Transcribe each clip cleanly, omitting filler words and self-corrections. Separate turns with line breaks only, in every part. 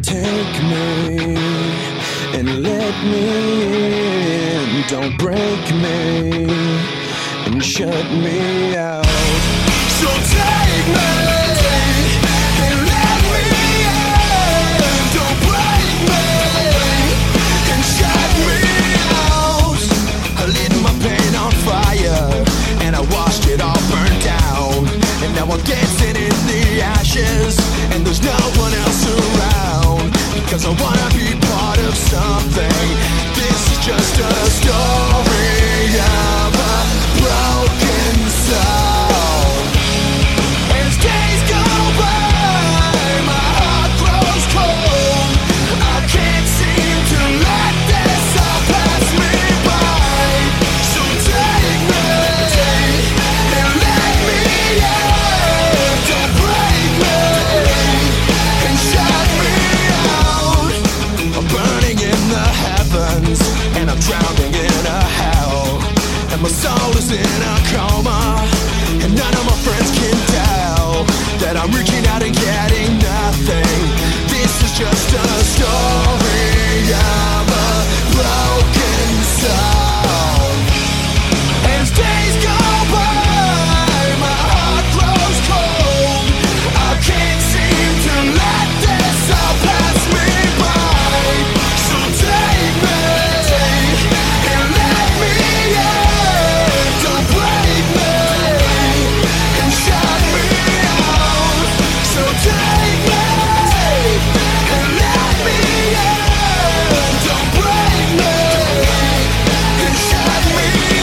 take me and let me in. Don't break me and shut me out. So take me and let me in. Don't break me and shut me out. I lit my pain on fire and I watched it all burn down. And now I'm dancing in the ashes and there's no one else around. Because I wanna be part of something. This is just a story of a broken soul. As days go by, my heart grows cold. I can't seem to let this all pass me by. So take me and let me in. Don't break me and shut me out. I'm burning in the heavens and I'm drowning in a hell. And my soul is in a coma and none of my friends can tell that I'm reaching out and getting nothing. This is just a story of a broken soul. As days go by, my heart grows cold. I can't seem to let this all pass me by. So take me and let me in. Don't break me and shut me out. So take me and let me in. Don't break me and shut me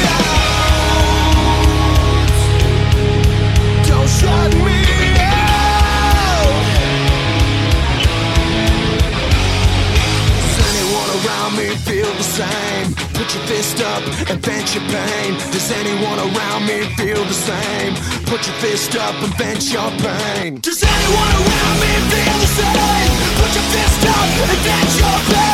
out. Don't shut me out. Does anyone around me feel the same? Put your fist up and vent your pain. Does anyone around me feel the same? Put your fist up and vent your pain. Does anyone around me feel the same? Put your fist up and vent your pain.